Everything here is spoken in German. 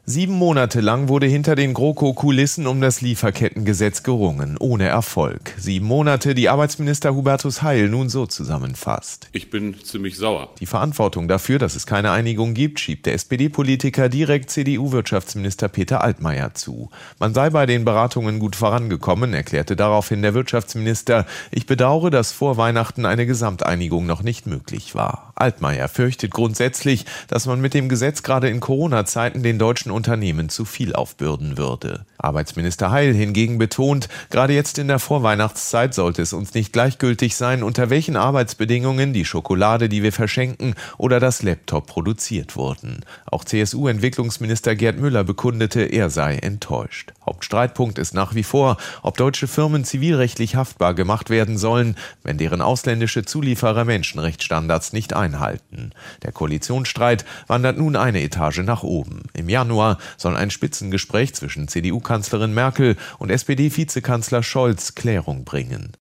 7 Monate lang wurde hinter den GroKo-Kulissen um das Lieferkettengesetz gerungen, ohne Erfolg. 7 Monate, die Arbeitsminister Hubertus Heil nun so zusammenfasst. Ich bin ziemlich sauer. Die Verantwortung dafür, dass es keine Einigung gibt, schiebt der SPD-Politiker direkt CDU-Wirtschaftsminister Peter Altmaier zu. Man sei bei den Beratungen gut vorangekommen, erklärte daraufhin der Wirtschaftsminister. Ich bedauere, dass vor Weihnachten eine Gesamteinigung noch nicht möglich war. Altmaier fürchtet grundsätzlich, dass man mit dem Gesetz gerade in Corona-Zeiten den deutschen Unternehmen zu viel aufbürden würde. Arbeitsminister Heil hingegen betont, gerade jetzt in der Vorweihnachtszeit sollte es uns nicht gleichgültig sein, unter welchen Arbeitsbedingungen die Schokolade, die wir verschenken, oder das Laptop produziert wurden. Auch CSU-Entwicklungsminister Gerd Müller bekundete, er sei enttäuscht. Hauptstreitpunkt ist nach wie vor, ob deutsche Firmen zivilrechtlich haftbar gemacht werden sollen, wenn deren ausländische Zulieferer Menschenrechtsstandards nicht einhalten. Der Koalitionsstreit wandert nun eine Etage nach oben. Im Januar soll ein Spitzengespräch zwischen CDU-Kanzlerin Merkel und SPD-Vizekanzler Scholz Klärung bringen.